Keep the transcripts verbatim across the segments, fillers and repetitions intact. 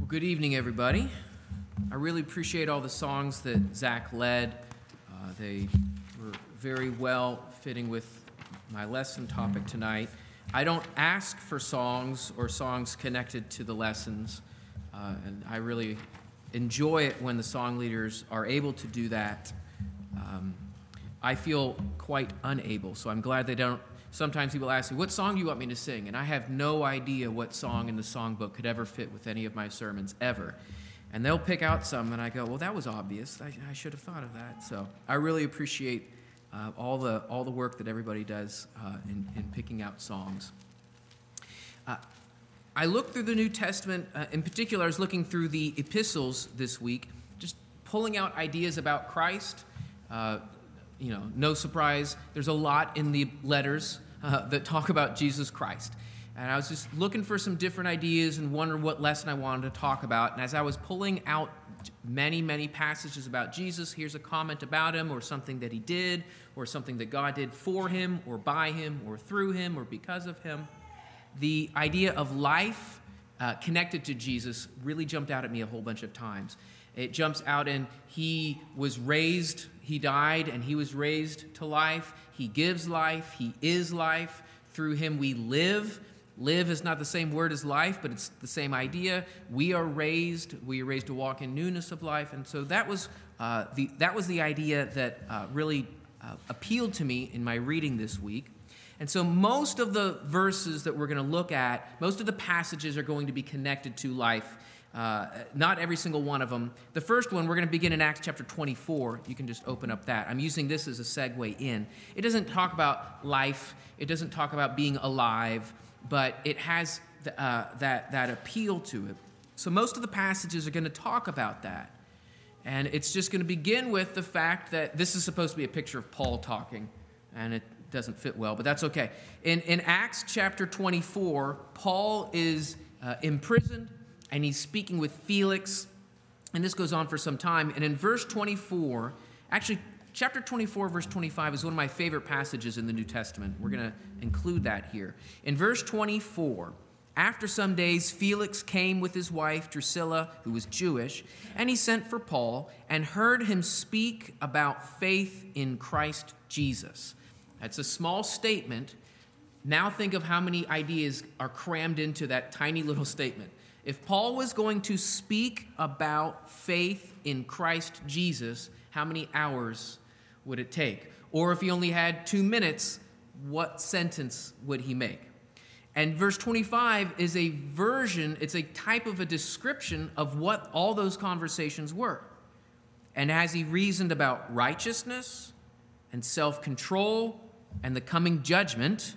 Good evening, everybody. I really appreciate all the songs that Zach led. Uh, they were very well fitting with my lesson topic tonight. I don't ask for songs or songs connected to the lessons, uh, and I really enjoy it when the song leaders are able to do that. Um, I feel quite unable, so I'm glad they don't. Sometimes people ask me, what song do you want me to sing? And I have no idea what song in the songbook could ever fit with any of my sermons, ever. And they'll pick out some, and I go, well, that was obvious. I, I should have thought of that. So I really appreciate uh, all the all the work that everybody does uh, in, in picking out songs. Uh, I looked through the New Testament. Uh, in particular, I was looking through the epistles this week, just pulling out ideas about Christ. Uh, You know, no surprise, there's a lot in the letters uh, that talk about Jesus Christ. And I was just looking for some different ideas and wondering what lesson I wanted to talk about. And as I was pulling out many, many passages about Jesus, here's a comment about him or something that he did or something that God did for him or by him or through him or because of him. The idea of life uh, connected to Jesus really jumped out at me a whole bunch of times. It jumps out in he was raised, he died, and he was raised to life. He gives life. He is life. Through him we live. Live is not the same word as life, but it's the same idea. We are raised. We are raised to walk in newness of life. And so that was uh, the that was the idea that uh, really uh, appealed to me in my reading this week. And so most of the verses that we're going to look at, most of the passages are going to be connected to life. Uh, not every single one of them. The first one, we're going to begin in Acts chapter twenty-four. You can just open up that. I'm using this as a segue in. It doesn't talk about life. It doesn't talk about being alive, but it has the, uh, that, that appeal to it. So most of the passages are going to talk about that. And it's just going to begin with the fact that this is supposed to be a picture of Paul talking, and it doesn't fit well, but that's okay. In, in Acts chapter twenty-four, Paul is uh, imprisoned, and he's speaking with Felix, and this goes on for some time. And in verse twenty-four, actually, chapter twenty-four, verse twenty-five is one of my favorite passages in the New Testament. We're going to include that here. In verse twenty-four, after some days, Felix came with his wife, Drusilla, who was Jewish, and he sent for Paul and heard him speak about faith in Christ Jesus. That's a small statement. Now think of how many ideas are crammed into that tiny little statement. If Paul was going to speak about faith in Christ Jesus, how many hours would it take? Or if he only had two minutes, what sentence would he make? And verse twenty-five is a version, it's a type of a description of what all those conversations were. And as he reasoned about righteousness and self-control and the coming judgment,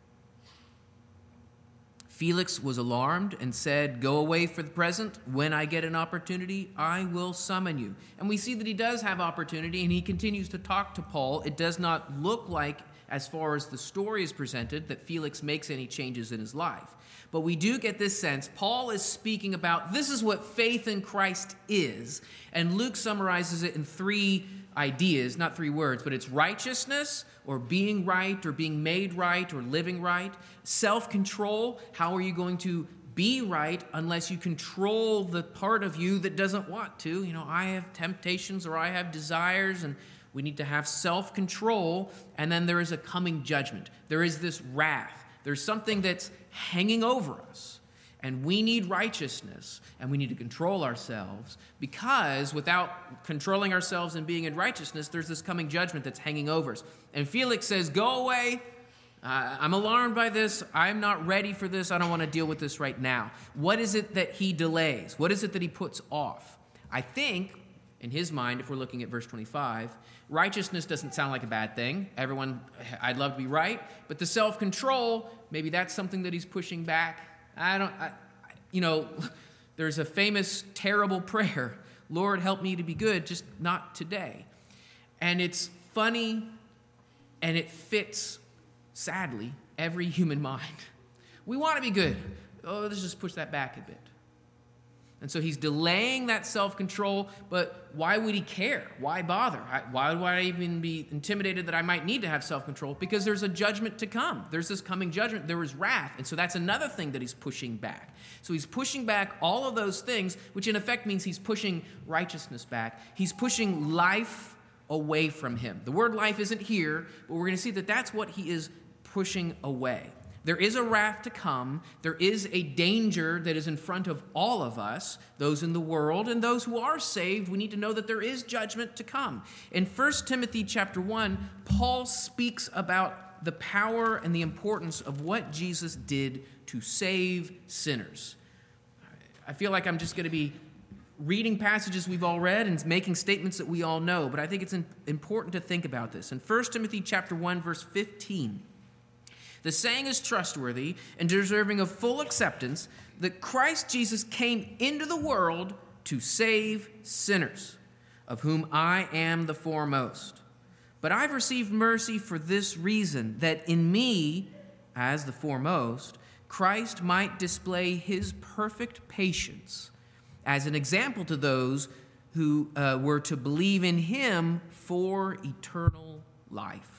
Felix was alarmed and said, go away for the present. When I get an opportunity, I will summon you. And we see that he does have opportunity, and he continues to talk to Paul. It does not look like, as far as the story is presented, that Felix makes any changes in his life. But we do get this sense. Paul is speaking about this is what faith in Christ is. And Luke summarizes it in three ideas, not three words, but it's righteousness, or being right, or being made right, or living right. Self-control, how are you going to be right unless you control the part of you that doesn't want to? You know, I have temptations or I have desires, and we need to have self-control. And then there is a coming judgment. There is this wrath. There's something that's hanging over us. And we need righteousness, and we need to control ourselves, because without controlling ourselves and being in righteousness, there's this coming judgment that's hanging over us. And Felix says, go away. Uh, I'm alarmed by this. I'm not ready for this. I don't want to deal with this right now. What is it that he delays? What is it that he puts off? I think, in his mind, if we're looking at verse twenty-five, righteousness doesn't sound like a bad thing. Everyone, I'd love to be right. But the self-control, maybe that's something that he's pushing back. I don't, I, you know, there's a famous terrible prayer, Lord, help me to be good, just not today. And it's funny, and it fits, sadly, every human mind. We want to be good. Oh, let's just push that back a bit. And so he's delaying that self-control, but why would he care? Why bother? I, why would I even be intimidated that I might need to have self-control? Because there's a judgment to come. There's this coming judgment. There is wrath. And so that's another thing that he's pushing back. So he's pushing back all of those things, which in effect means he's pushing righteousness back. He's pushing life away from him. The word life isn't here, but we're going to see that that's what he is pushing away. There is a wrath to come. There is a danger that is in front of all of us, those in the world and those who are saved. We need to know that there is judgment to come. In First Timothy chapter one, Paul speaks about the power and the importance of what Jesus did to save sinners. I feel like I'm just going to be reading passages we've all read and making statements that we all know, but I think it's important to think about this. In First Timothy chapter one, verse fifteen, the saying is trustworthy and deserving of full acceptance that Christ Jesus came into the world to save sinners, of whom I am the foremost. But I've received mercy for this reason, that in me, as the foremost, Christ might display his perfect patience as an example to those who uh, were to believe in him for eternal life.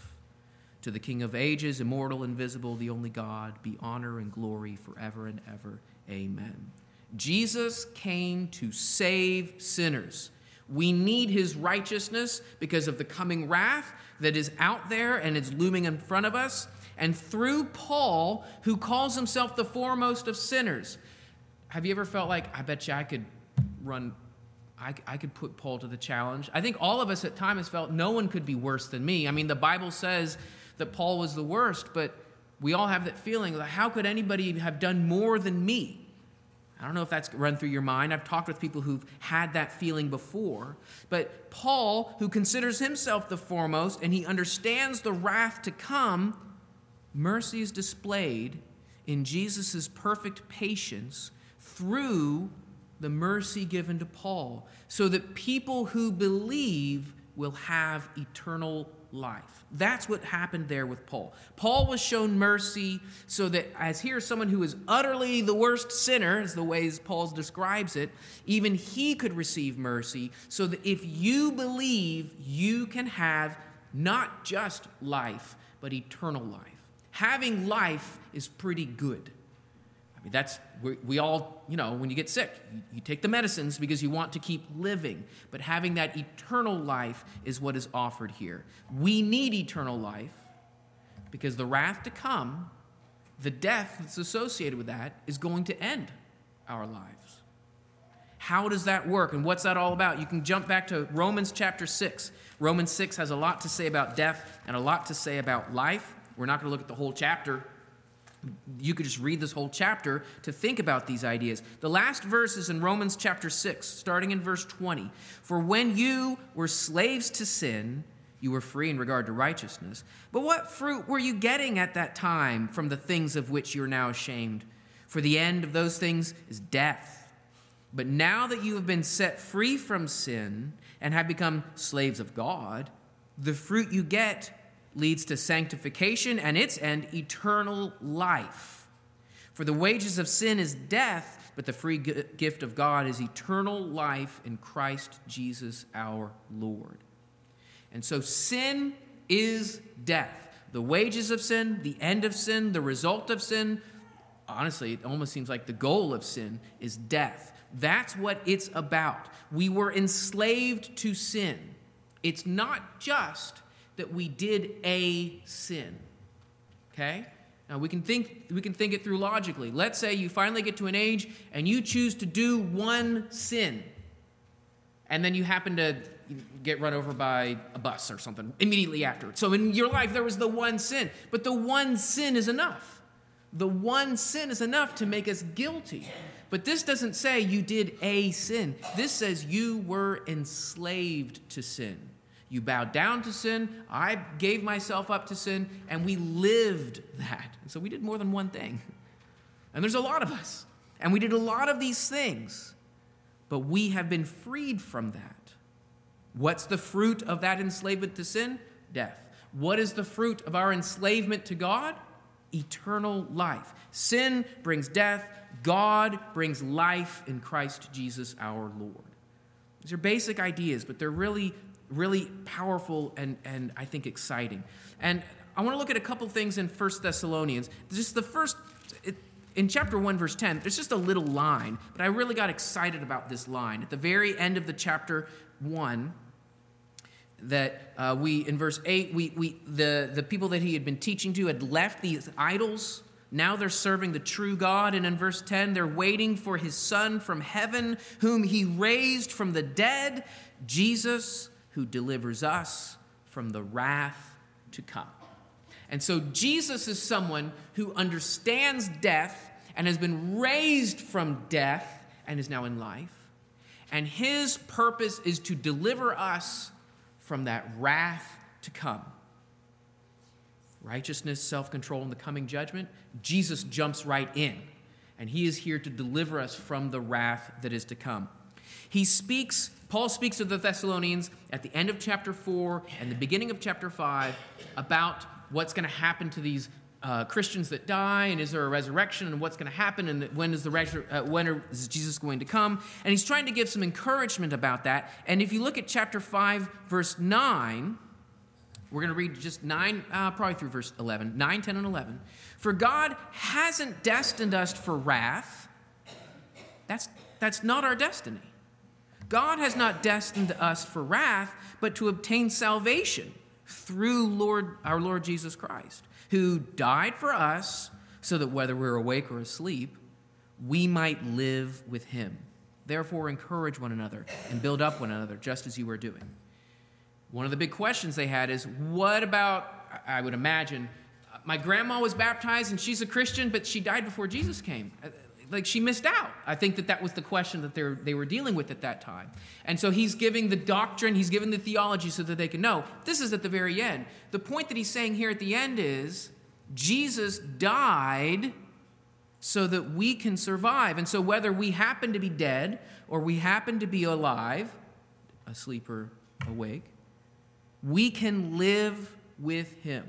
To the King of ages, immortal, invisible, the only God, be honor and glory forever and ever. Amen. Jesus came to save sinners. We need his righteousness because of the coming wrath that is out there and is looming in front of us. And through Paul, who calls himself the foremost of sinners. Have you ever felt like, I bet you I could run, I, I could put Paul to the challenge? I think all of us at times felt no one could be worse than me. I mean, the Bible says that Paul was the worst, but we all have that feeling, like, how could anybody have done more than me? I don't know if that's run through your mind. I've talked with people who've had that feeling before. But Paul, who considers himself the foremost, and he understands the wrath to come, mercy is displayed in Jesus' perfect patience through the mercy given to Paul, so that people who believe will have eternal life. That's what happened there with Paul. Paul was shown mercy so that, as here someone who is utterly the worst sinner, as the ways Paul describes it, even he could receive mercy, so that if you believe, you can have not just life, but eternal life. Having life is pretty good. I mean, that's, we, we all, you know, when you get sick, you, you take the medicines because you want to keep living. But having that eternal life is what is offered here. We need eternal life because the wrath to come, the death that's associated with that, is going to end our lives. How does that work and what's that all about? You can jump back to Romans chapter six. Romans six has a lot to say about death and a lot to say about life. We're not going to look at the whole chapter. You could just read this whole chapter to think about these ideas. The last verse is in Romans chapter six, starting in verse twenty. For when you were slaves to sin, you were free in regard to righteousness. But what fruit were you getting at that time from the things of which you are now ashamed? For the end of those things is death. But now that you have been set free from sin and have become slaves of God, the fruit you get leads to sanctification, and its end, eternal life. For the wages of sin is death, but the free gift of God is eternal life in Christ Jesus our Lord. And so sin is death. The wages of sin, the end of sin, the result of sin, honestly, it almost seems like the goal of sin is death. That's what it's about. We were enslaved to sin. It's not just that we did a sin, okay? Now, we can think we can think it through logically. Let's say you finally get to an age and you choose to do one sin, and then you happen to get run over by a bus or something immediately after. So in your life, there was the one sin, but the one sin is enough. The one sin is enough to make us guilty. But this doesn't say you did a sin. This says you were enslaved to sin. You bowed down to sin, I gave myself up to sin, and we lived that. And so we did more than one thing. And there's a lot of us. And we did a lot of these things. But we have been freed from that. What's the fruit of that enslavement to sin? Death. What is the fruit of our enslavement to God? eternal life. Sin brings death. God brings life in Christ Jesus our Lord. These are basic ideas, but they're really, really powerful and, and I think exciting. And I want to look at a couple things in First Thessalonians. Just the first, it, in chapter one, verse ten, there's just a little line, but I really got excited about this line. At the very end of the chapter one, that uh, we, in verse eight, we, we the, the people that he had been teaching to had left these idols. Now they're serving the true God. And in verse ten, they're waiting for his Son from heaven, whom he raised from the dead, Jesus, who delivers us from the wrath to come. And so Jesus is someone who understands death and has been raised from death and is now in life. And his purpose is to deliver us from that wrath to come. Righteousness, self-control, and the coming judgment. Jesus jumps right in, and he is here to deliver us from the wrath that is to come. He speaks, Paul speaks to the Thessalonians at the end of chapter four and the beginning of chapter five about what's going to happen to these uh, Christians that die, and is there a resurrection, and what's going to happen, and when is the resur- uh, when is Jesus going to come? And he's trying to give some encouragement about that. And if you look at chapter five, verse nine, we're going to read just nine, uh, probably through verse eleven, nine, ten, and eleven. For God hasn't destined us for wrath. That's, that's not our destiny. God has not destined us for wrath, but to obtain salvation through Lord, our Lord Jesus Christ, who died for us so that whether we're awake or asleep, we might live with him. Therefore, encourage one another and build up one another, just as you are doing. One of the big questions they had is, what about, I would imagine, my grandma was baptized and she's a Christian, but she died before Jesus came. Like, she missed out. I think that that was the question that they were, they were dealing with at that time. And so he's giving the doctrine, he's giving the theology so that they can know. This is at the very end. The point that he's saying here at the end is, Jesus died so that we can survive. And so whether we happen to be dead or we happen to be alive, asleep or awake, we can live with him.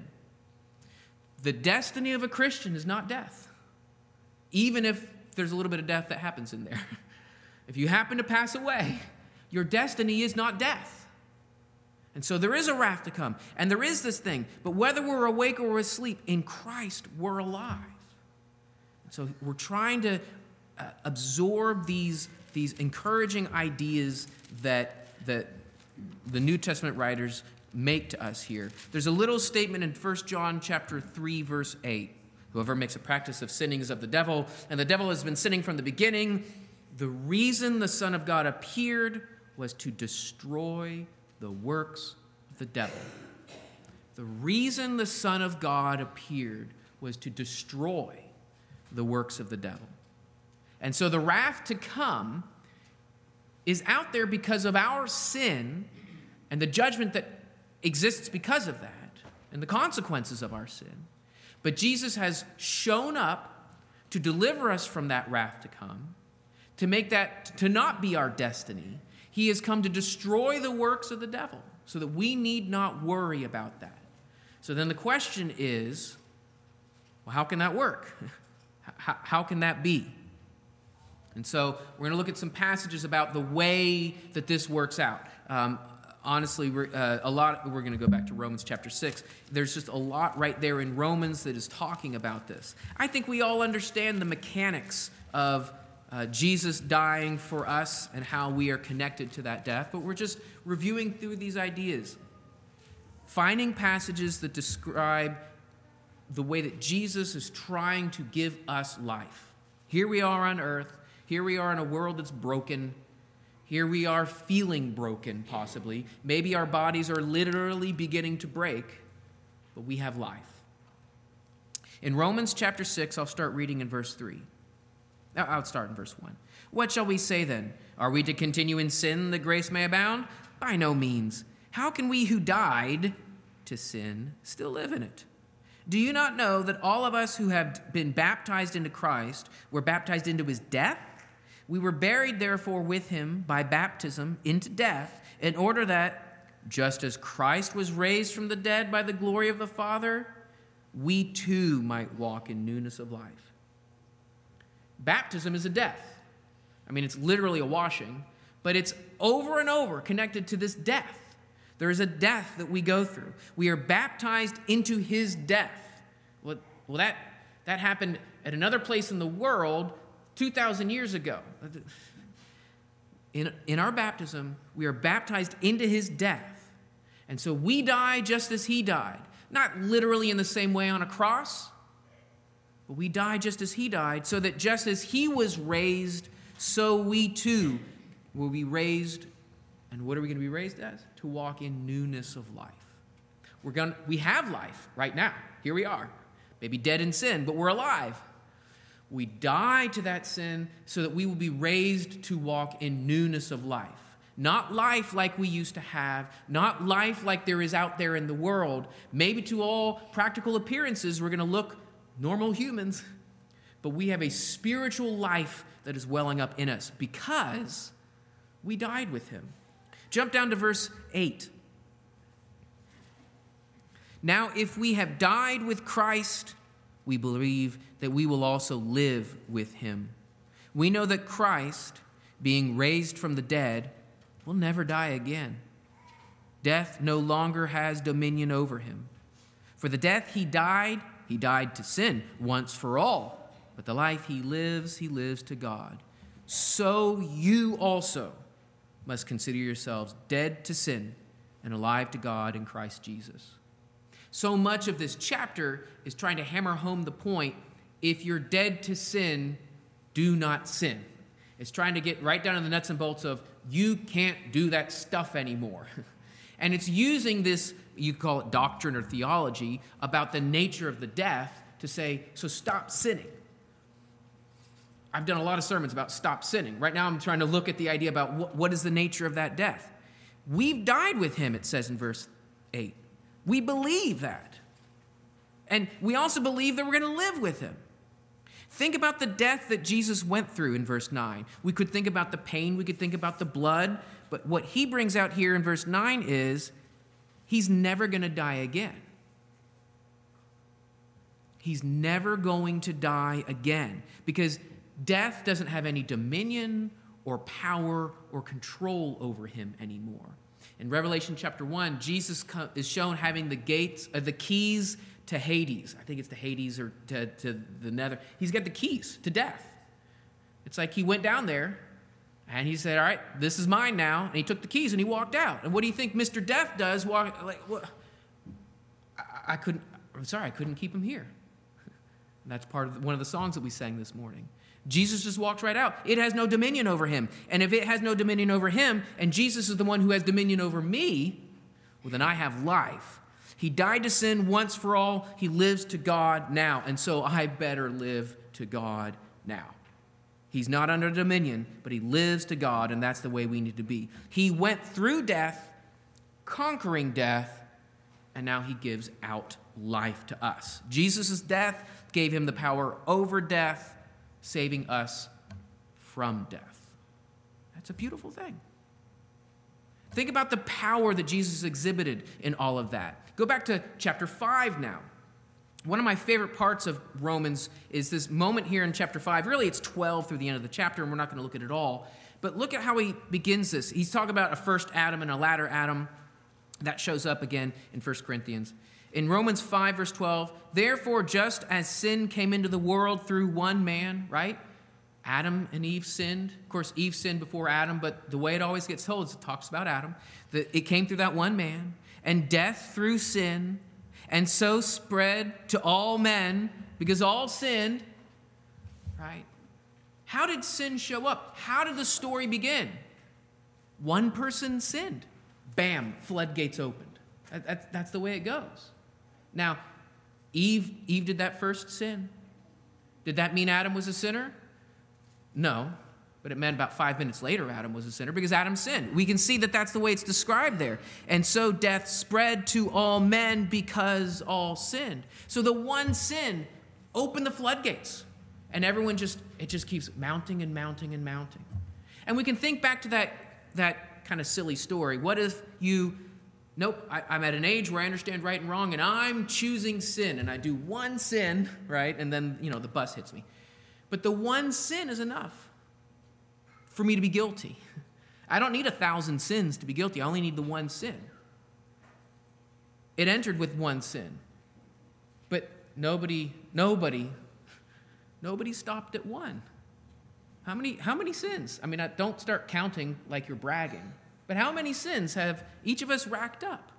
The destiny of a Christian is not death, even if there's a little bit of death that happens in there. If you happen to pass away, your destiny is not death. And so there is a wrath to come, and there is this thing, but whether we're awake or asleep, in Christ we're alive. And so we're trying to uh, absorb these, these encouraging ideas that, that the New Testament writers make to us here. There's a little statement in First John chapter three, verse eight. Whoever makes a practice of sinning is of the devil, and the devil has been sinning from the beginning. The reason the Son of God appeared was to destroy the works of the devil. The reason the Son of God appeared was to destroy the works of the devil. And so the wrath to come is out there because of our sin and the judgment that exists because of that and the consequences of our sin. But Jesus has shown up to deliver us from that wrath to come, to make that to not be our destiny. He has come to destroy the works of the devil so that we need not worry about that. So then the question is, well, how can that work? How, how can that be? And so we're going to look at some passages about the way that this works out. Um, Honestly, we're, uh, a lot. We're going to go back to Romans chapter six. There's just a lot right there in Romans that is talking about this. I think we all understand the mechanics of uh, Jesus dying for us and how we are connected to that death, but we're just reviewing through these ideas, finding passages that describe the way that Jesus is trying to give us life. Here we are on earth. Here we are in a world that's broken. Here we are feeling broken, possibly. Maybe our bodies are literally beginning to break, but we have life. In Romans chapter six, I'll start reading in verse three. I'll start in verse one. What shall we say then? Are we to continue in sin that grace may abound? By no means. How can we who died to sin still live in it? Do you not know that all of us who have been baptized into Christ were baptized into his death? We were buried, therefore, with him by baptism into death, in order that, just as Christ was raised from the dead by the glory of the Father, we too might walk in newness of life. Baptism is a death. I mean, it's literally a washing, but it's over and over connected to this death. There is a death that we go through. We are baptized into his death. Well, well that, that happened at another place in the world two thousand years ago. In, in our baptism, we are baptized into his death. And so we die just as he died. Not literally in the same way on a cross, but we die just as he died, so that just as he was raised, so we too will be raised. And what are we going to be raised as? To walk in newness of life. We're going to, we have life right now. Here we are. Maybe dead in sin, but we're alive. We die to that sin so that we will be raised to walk in newness of life. Not life like we used to have, not life like there is out there in the world. Maybe to all practical appearances, we're going to look normal humans, but we have a spiritual life that is welling up in us because we died with him. Jump down to verse eight. Now, if we have died with Christ, we believe that we will also live with him. We know that Christ, being raised from the dead, will never die again. Death no longer has dominion over him. For the death he died, he died to sin once for all. But the life he lives, he lives to God. So you also must consider yourselves dead to sin and alive to God in Christ Jesus. So much of this chapter is trying to hammer home the point, if you're dead to sin, do not sin. It's trying to get right down to the nuts and bolts of, you can't do that stuff anymore. And it's using this, you call it doctrine or theology, about the nature of the death to say, so stop sinning. I've done a lot of sermons about stop sinning. Right now I'm trying to look at the idea about what, what is the nature of that death. We've died with him, it says in verse eight. We believe that. And we also believe that we're going to live with him. Think about the death that Jesus went through in verse nine. We could think about the pain, we could think about the blood, but what he brings out here in verse nine is he's never going to die again. He's never going to die again because death doesn't have any dominion or power or control over him anymore. In Revelation chapter one, Jesus is shown having the gates, uh, the keys to Hades. I think it's to Hades or to, to the nether. He's got the keys to death. It's like he went down there and he said, all right, this is mine now. And he took the keys and he walked out. And what do you think Mister Death does? Walk, like, what? I, I couldn't, I'm sorry, I couldn't keep him here. And that's part of the, one of the songs that we sang this morning. Jesus just walked right out. It has no dominion over him. And if it has no dominion over him, and Jesus is the one who has dominion over me, well, then I have life. He died to sin once for all. He lives to God now. And so I better live to God now. He's not under dominion, but he lives to God, and that's the way we need to be. He went through death, conquering death, and now he gives out life to us. Jesus' death gave him the power over death, saving us from death. That's a beautiful thing. Think about the power that Jesus exhibited in all of that. Go back to chapter five now. One of my favorite parts of Romans is this moment here in chapter five. Really, it's twelve through the end of the chapter, and we're not going to look at it all. But look at how he begins this. He's talking about a first Adam and a latter Adam. That shows up again in First Corinthians. In Romans five, verse twelve, therefore, just as sin came into the world through one man, right? Adam and Eve sinned. Of course, Eve sinned before Adam, but the way it always gets told is it talks about Adam. That it came through that one man, and death through sin, and so spread to all men, because all sinned, right? How did sin show up? How did the story begin? One person sinned. Bam, floodgates opened. That, that, that's the way it goes. Now, Eve, Eve did that first sin. Did that mean Adam was a sinner? No, but it meant about five minutes later Adam was a sinner because Adam sinned. We can see that that's the way it's described there. And so death spread to all men because all sinned. So the one sin opened the floodgates, and everyone just, it just keeps mounting and mounting and mounting. And we can think back to that, that kind of silly story. What if you Nope, I, I'm at an age where I understand right and wrong, and I'm choosing sin, and I do one sin, right? And then, you know, the bus hits me. But the one sin is enough for me to be guilty. I don't need a thousand sins to be guilty. I only need the one sin. It entered with one sin. But nobody, nobody, nobody stopped at one. How many, how many sins? I mean, I don't start counting like you're bragging. But how many sins have each of us racked up?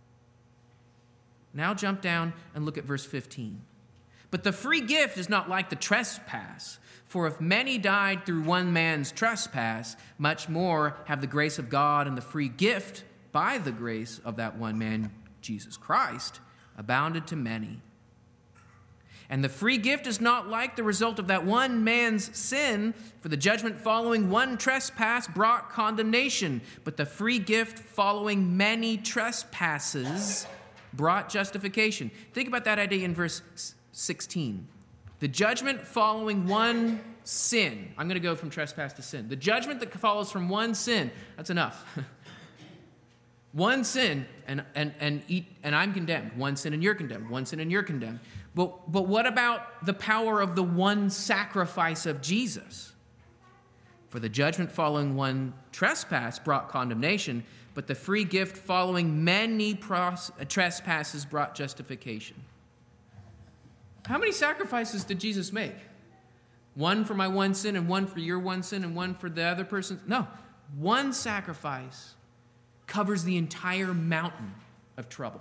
Now jump down and look at verse fifteen. But the free gift is not like the trespass. For if many died through one man's trespass, much more have the grace of God and the free gift by the grace of that one man, Jesus Christ, abounded to many. And the free gift is not like the result of that one man's sin, for the judgment following one trespass brought condemnation, but the free gift following many trespasses brought justification. Think about that idea in verse sixteen. The judgment following one sin. I'm going to go from trespass to sin. The judgment that follows from one sin. That's enough. One sin, and and and eat, and I'm condemned. One sin, and you're condemned. One sin, and you're condemned. But but what about the power of the one sacrifice of Jesus? For the judgment following one trespass brought condemnation, but the free gift following many pros- trespasses brought justification. How many sacrifices did Jesus make? One for my one sin, and one for your one sin, and one for the other person? No, one sacrifice covers the entire mountain of trouble.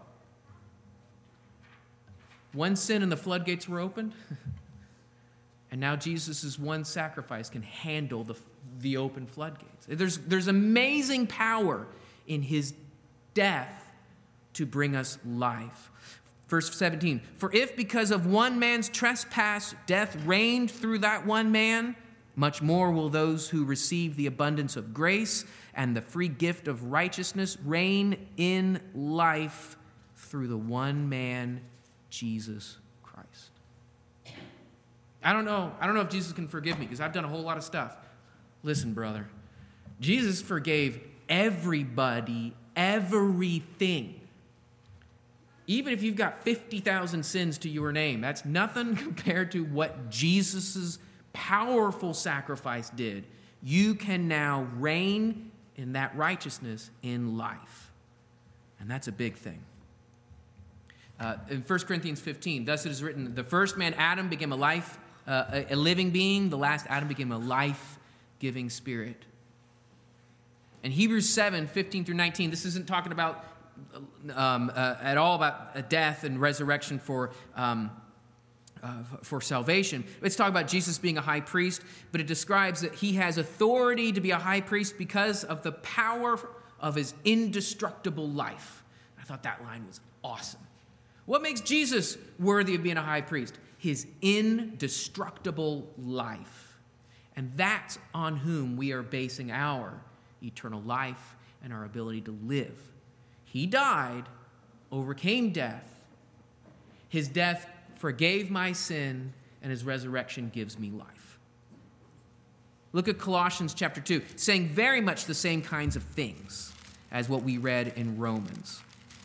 One sin and the floodgates were opened. And now Jesus' one sacrifice can handle the, the open floodgates. There's, there's amazing power in his death to bring us life. Verse seventeen, for if because of one man's trespass death reigned through that one man, much more will those who receive the abundance of grace and the free gift of righteousness reign in life through the one man, Jesus Christ. I don't know. I don't know if Jesus can forgive me because I've done a whole lot of stuff. Listen, brother. Jesus forgave everybody, everything. Even if you've got fifty thousand sins to your name, that's nothing compared to what Jesus' powerful sacrifice did. You can now reign in that righteousness in life. And that's a big thing. Uh, in First Corinthians fifteen, thus it is written, the first man, Adam, became a life, uh, a, a living being. The last Adam became a life-giving spirit. In Hebrews seven, fifteen through nineteen, this isn't talking about um, uh, at all about a death and resurrection for um, uh, for salvation. It's talking about Jesus being a high priest, but it describes that he has authority to be a high priest because of the power of his indestructible life. I thought that line was awesome. What makes Jesus worthy of being a high priest? His indestructible life. And that's on whom we are basing our eternal life and our ability to live. He died, overcame death. His death forgave my sin, and his resurrection gives me life. Look at Colossians chapter two, saying very much the same kinds of things as what we read in Romans.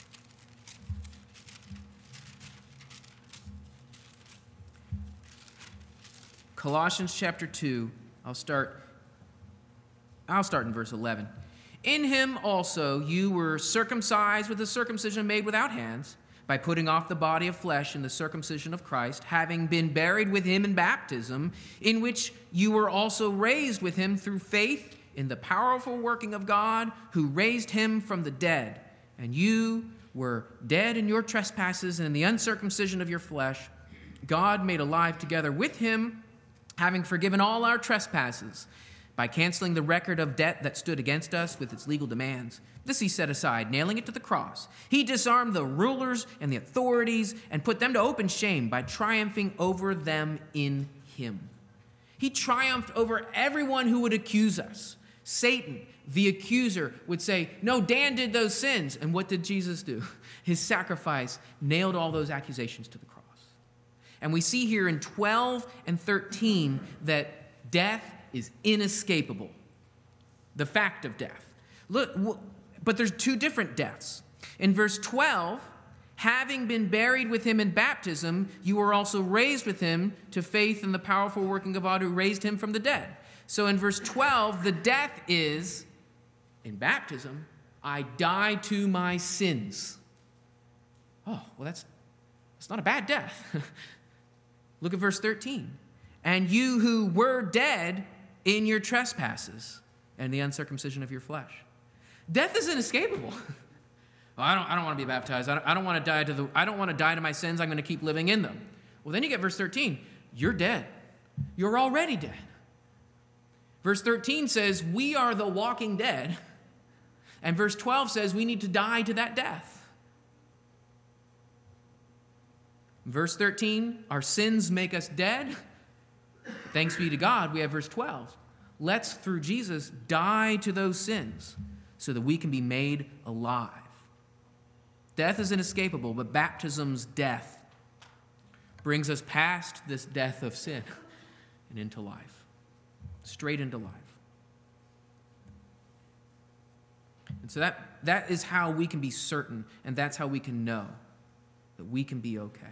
Colossians chapter two, I'll start, I'll start in verse eleven. In him also you were circumcised with a circumcision made without hands, by putting off the body of flesh in the circumcision of Christ, having been buried with him in baptism, in which you were also raised with him through faith in the powerful working of God, who raised him from the dead. And you were dead in your trespasses and in the uncircumcision of your flesh. God made alive together with him, having forgiven all our trespasses, by canceling the record of debt that stood against us with its legal demands. This he set aside, nailing it to the cross. He disarmed the rulers and the authorities and put them to open shame by triumphing over them in him. He triumphed over everyone who would accuse us. Satan, the accuser, would say, no, Dan did those sins. And what did Jesus do? His sacrifice nailed all those accusations to the cross. And we see here in twelve and thirteen that death is inescapable. The fact of death. Look, but there's two different deaths. In verse twelve, having been buried with him in baptism, you were also raised with him to faith in the powerful working of God who raised him from the dead. So in verse twelve, the death is, in baptism, I die to my sins. Oh, well, that's, that's not a bad death. Look at verse thirteen. And you who were dead in your trespasses and the uncircumcision of your flesh. Death is inescapable. Well, I don't, I don't want to be baptized. I don't, I don't want to die to the. I don't want to die to my sins. I'm going to keep living in them. Well, then you get verse thirteen. You're dead. You're already dead. Verse thirteen says we are the walking dead, and verse twelve says we need to die to that death. Verse thirteen, our sins make us dead. Thanks be to God, we have verse twelve. Let's, through Jesus, die to those sins so that we can be made alive. Death is inescapable, but baptism's death brings us past this death of sin and into life, straight into life. And so that, that is how we can be certain, and that's how we can know that we can be okay.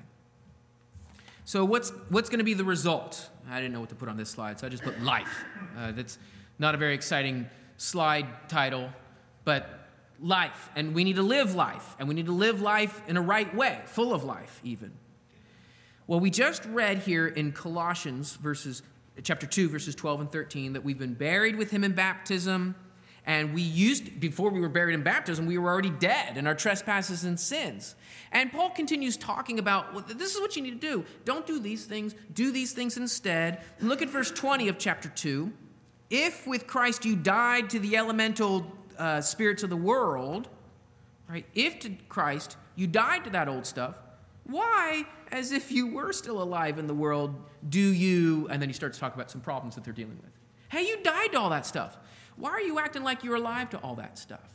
So what's what's going to be the result? I didn't know what to put on this slide, so I just put life. Uh, that's not a very exciting slide title, but life. And we need to live life, and we need to live life in a right way, full of life even. Well, we just read here in Colossians verses, chapter two, verses twelve and thirteen, that we've been buried with him in baptism, and we used, before we were buried in baptism, we were already dead in our trespasses and sins. And Paul continues talking about, well, this is what you need to do. Don't do these things. Do these things instead. And look at verse twenty of chapter two. If with Christ you died to the elemental uh, spirits of the world, right? If to Christ you died to that old stuff, why, as if you were still alive in the world, do you, and then he starts to talk about some problems that they're dealing with. Hey, you died to all that stuff. Why are you acting like you're alive to all that stuff?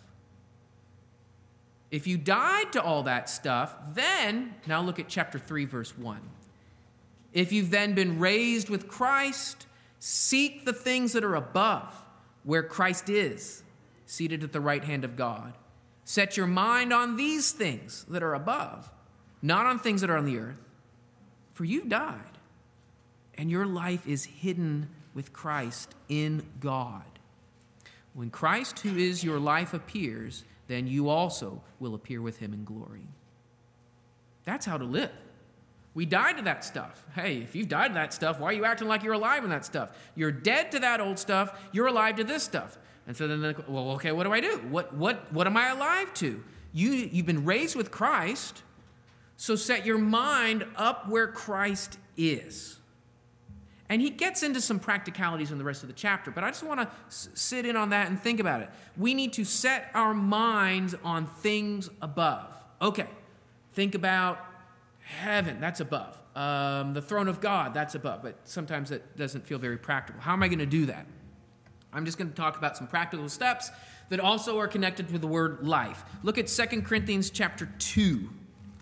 If you died to all that stuff, then, now look at chapter three, verse one. If you've then been raised with Christ, seek the things that are above, where Christ is, seated at the right hand of God. Set your mind on these things that are above, not on things that are on the earth. For you died, and your life is hidden with Christ in God. When Christ, who is your life, appears, then you also will appear with him in glory. That's how to live. We died to that stuff. Hey, if you've died to that stuff, why are you acting like you're alive in that stuff? You're dead to that old stuff. You're alive to this stuff. And so then, well, okay, what do I do? What, what, what am I alive to? You, you've been raised with Christ, so set your mind up where Christ is. And he gets into some practicalities in the rest of the chapter, but I just want to s- sit in on that and think about it. We need to set our minds on things above. Okay, think about heaven, that's above. Um, the throne of God, that's above, but sometimes that doesn't feel very practical. How am I going to do that? I'm just going to talk about some practical steps that also are connected with the word life. Look at Second Corinthians chapter two.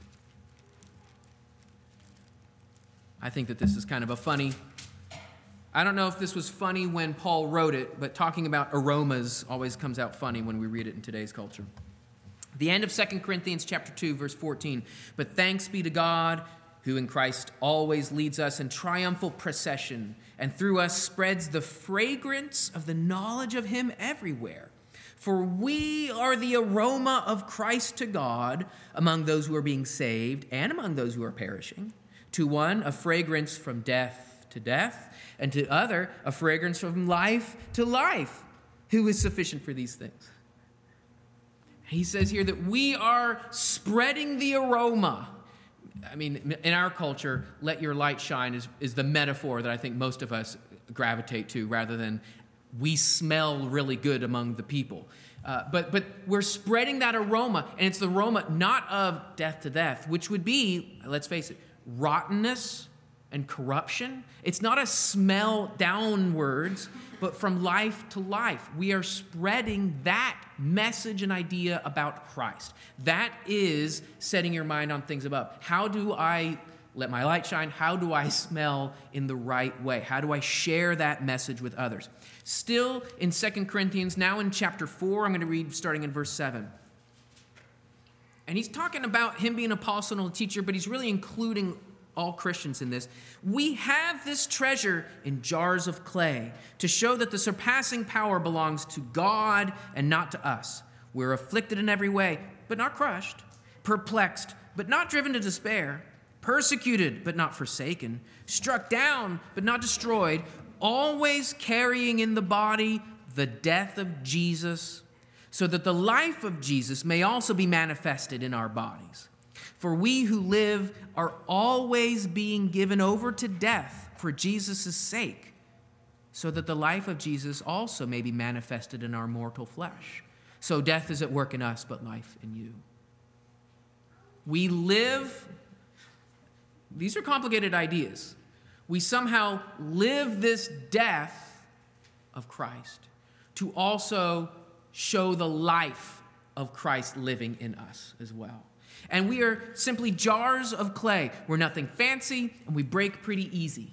I think that this is kind of a funny... I don't know if this was funny when Paul wrote it, but talking about aromas always comes out funny when we read it in today's culture. The end of Second Corinthians chapter two, verse fourteen. But thanks be to God, who in Christ always leads us in triumphal procession, and through us spreads the fragrance of the knowledge of him everywhere. For we are the aroma of Christ to God among those who are being saved and among those who are perishing. To one, a fragrance from death to death, and to other, a fragrance from life to life. Who is sufficient for these things? He says here that we are spreading the aroma. I mean, in our culture, let your light shine is, is the metaphor that I think most of us gravitate to, rather than we smell really good among the people. Uh, but, but we're spreading that aroma, and it's the aroma not of death to death, which would be, let's face it, rottenness and corruption. It's not a smell downwards, but from life to life. We are spreading that message and idea about Christ. That is setting your mind on things above. How do I let my light shine? How do I smell in the right way? How do I share that message with others? Still in Second Corinthians, now in chapter four, I'm going to read starting in verse seven. and he's talking about him being an apostle and a teacher, but he's really including all Christians in this. We have this treasure in jars of clay to show that the surpassing power belongs to God and not to us. We're afflicted in every way, but not crushed, perplexed, but not driven to despair, persecuted, but not forsaken, struck down, but not destroyed, always carrying in the body the death of Jesus, so that the life of Jesus may also be manifested in our bodies. For we who live are always being given over to death for Jesus' sake, so that the life of Jesus also may be manifested in our mortal flesh. So death is at work in us, but life in you. We live, these are complicated ideas. We somehow live this death of Christ to also show the life of Christ living in us as well. And we are simply jars of clay. We're nothing fancy, and we break pretty easy.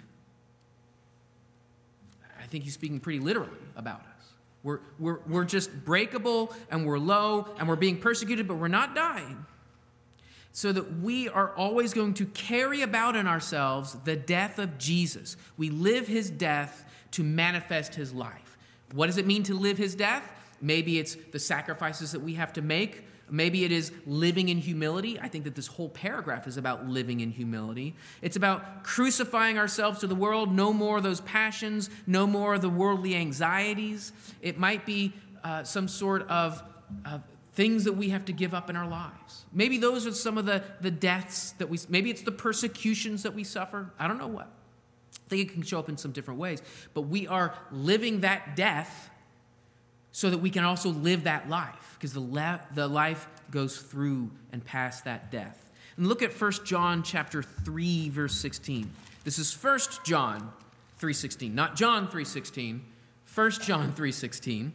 I think he's speaking pretty literally about us. We're, we're, we're just breakable, and we're low, and we're being persecuted, but we're not dying. So that we are always going to carry about in ourselves the death of Jesus. We live his death to manifest his life. What does it mean to live his death? Maybe it's the sacrifices that we have to make. Maybe it is living in humility. I think that this whole paragraph is about living in humility. It's about crucifying ourselves to the world. No more of those passions. No more of the worldly anxieties. It might be uh, some sort of uh, things that we have to give up in our lives. Maybe those are some of the, the deaths that we, maybe it's the persecutions that we suffer. I don't know what. I think it can show up in some different ways. But we are living that death so that we can also live that life, because the, le- the life goes through and past that death. And look at First John chapter three, verse sixteen. This is First John three sixteen, not John three sixteen, First John three sixteen.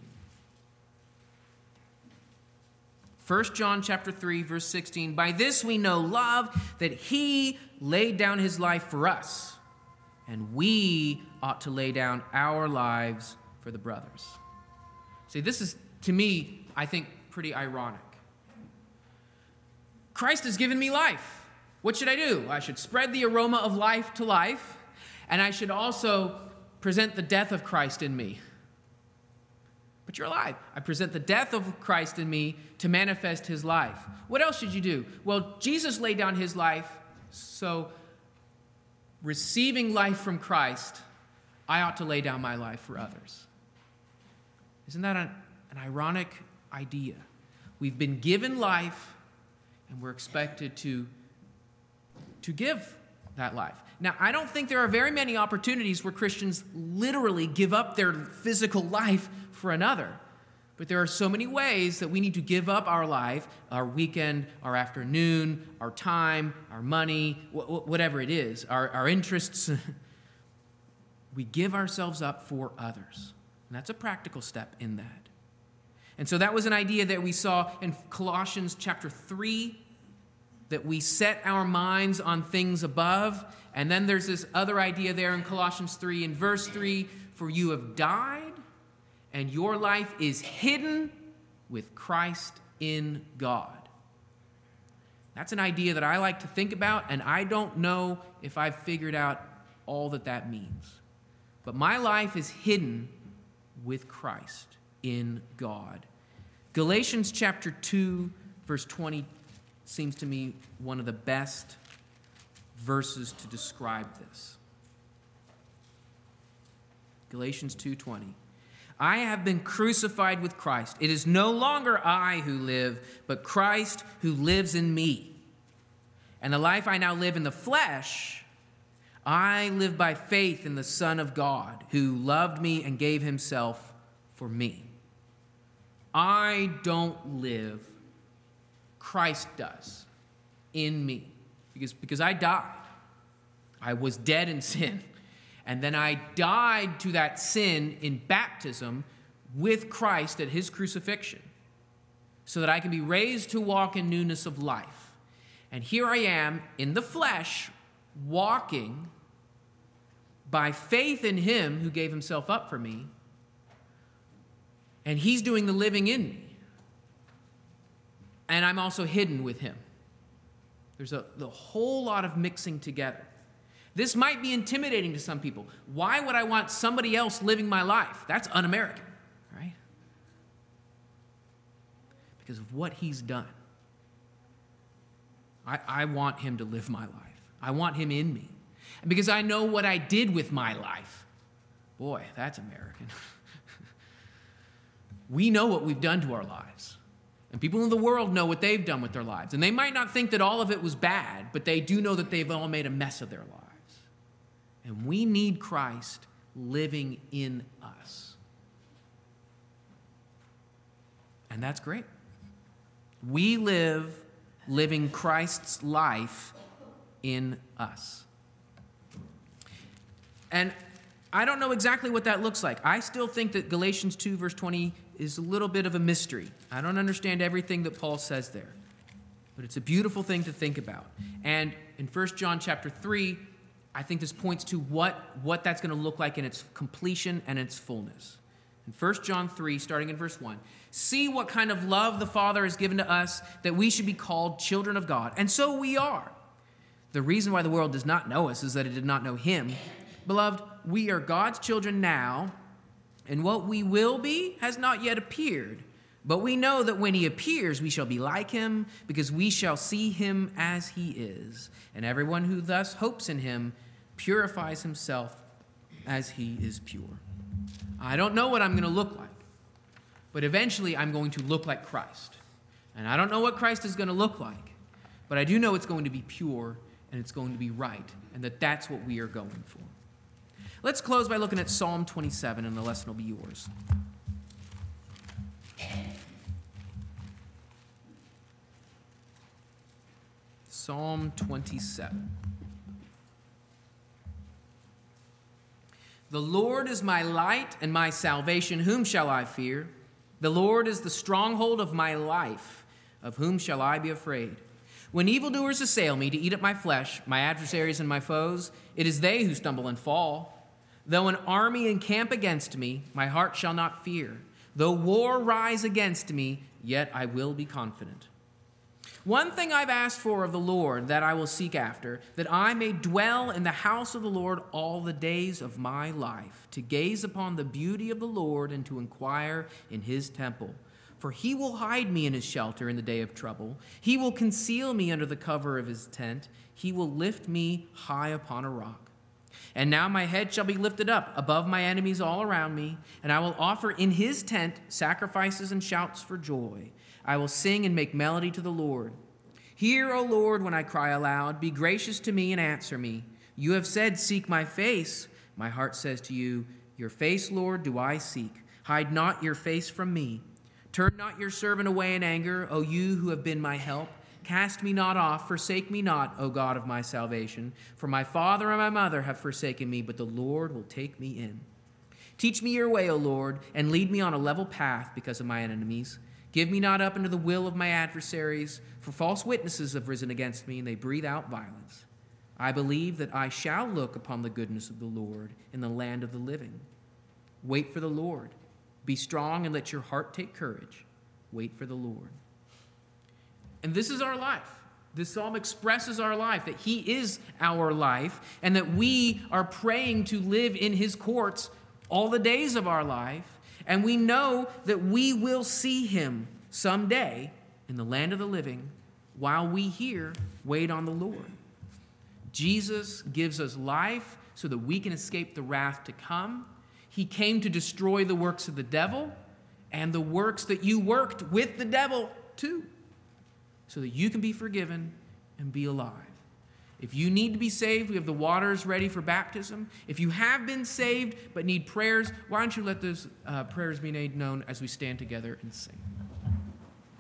First John chapter three, verse sixteen. By this we know love, that he laid down his life for us, and we ought to lay down our lives for the brothers. See, this is, to me, I think, pretty ironic. Christ has given me life. What should I do? I should spread the aroma of life to life, and I should also present the death of Christ in me. But you're alive. I present the death of Christ in me to manifest his life. What else should you do? Well, Jesus laid down his life, so receiving life from Christ, I ought to lay down my life for others. Isn't that an, an ironic idea? We've been given life, and we're expected to, to give that life. Now, I don't think there are very many opportunities where Christians literally give up their physical life for another. But there are so many ways that we need to give up our life, our weekend, our afternoon, our time, our money, wh- whatever it is, our, our interests. We give ourselves up for others. And that's a practical step in that. And so that was an idea that we saw in Colossians chapter three, that we set our minds on things above. And then there's this other idea there in Colossians three, in verse three, for you have died, and your life is hidden with Christ in God. That's an idea that I like to think about, and I don't know if I've figured out all that that means. But my life is hidden with Christ in God. Galatians chapter two, verse twenty seems to me one of the best verses to describe this. Galatians two twenty. I have been crucified with Christ. It is no longer I who live, but Christ who lives in me. And the life I now live in the flesh, I live by faith in the Son of God, who loved me and gave himself for me. I don't live, Christ does in me. Because, because I died. I was dead in sin. And then I died to that sin in baptism with Christ at his crucifixion, so that I can be raised to walk in newness of life. And here I am in the flesh, walking by faith in him who gave himself up for me, and he's doing the living in me. and I'm also hidden with him. There's a the whole lot of mixing together. This might be intimidating to some people. Why would I want somebody else living my life? That's un-American, right? Because of what he's done. I, I want him to live my life. I want him in me. And because I know what I did with my life. Boy, that's American. We know what we've done to our lives. And people in the world know what they've done with their lives. And they might not think that all of it was bad, but they do know that they've all made a mess of their lives. And we need Christ living in us. And that's great. We live living Christ's life in us. And I don't know exactly what that looks like. I still think that Galatians two, verse twenty, is a little bit of a mystery. I don't understand everything that Paul says there. But it's a beautiful thing to think about. And in First John chapter three, I think this points to what, what that's going to look like in its completion and its fullness. In First John three, starting in verse one, see what kind of love the Father has given to us, that we should be called children of God. And so we are. The reason why the world does not know us is that it did not know him. Beloved, we are God's children now, and what we will be has not yet appeared. But we know that when he appears, we shall be like him, because we shall see him as he is. And everyone who thus hopes in him purifies himself as he is pure. I don't know what I'm going to look like, but eventually I'm going to look like Christ. And I don't know what Christ is going to look like, but I do know it's going to be pure and it's going to be right, and that that's what we are going for. Let's close by looking at Psalm twenty-seven, and the lesson will be yours. Psalm twenty-seven. The Lord is my light and my salvation. Whom shall I fear? The Lord is the stronghold of my life. Of whom shall I be afraid? When evildoers assail me to eat up my flesh, my adversaries and my foes, it is they who stumble and fall. Though an army encamp against me, my heart shall not fear. Though war rise against me, yet I will be confident. One thing I've asked for of the Lord that I will seek after, that I may dwell in the house of the Lord all the days of my life, to gaze upon the beauty of the Lord and to inquire in his temple. For he will hide me in his shelter in the day of trouble. He will conceal me under the cover of his tent. He will lift me high upon a rock. And now my head shall be lifted up above my enemies all around me, and I will offer in his tent sacrifices and shouts for joy. I will sing and make melody to the Lord. Hear, O Lord, when I cry aloud. Be gracious to me and answer me. You have said, seek my face. My heart says to you, your face, Lord, do I seek. Hide not your face from me. Turn not your servant away in anger, O you who have been my help. Cast me not off, forsake me not, O God of my salvation. For my father and my mother have forsaken me, but the Lord will take me in. Teach me your way, O Lord, and lead me on a level path because of my enemies. Give me not up into the will of my adversaries, for false witnesses have risen against me, and they breathe out violence. I believe that I shall look upon the goodness of the Lord in the land of the living. Wait for the Lord. Be strong and let your heart take courage. Wait for the Lord. And this is our life. This psalm expresses our life, that he is our life, and that we are praying to live in his courts all the days of our life. And we know that we will see him someday in the land of the living while we here wait on the Lord. Jesus gives us life so that we can escape the wrath to come. He came to destroy the works of the devil and the works that you worked with the devil too, so that you can be forgiven and be alive. If you need to be saved, we have the waters ready for baptism. If you have been saved but need prayers, why don't you let those uh, prayers be made known as we stand together and sing.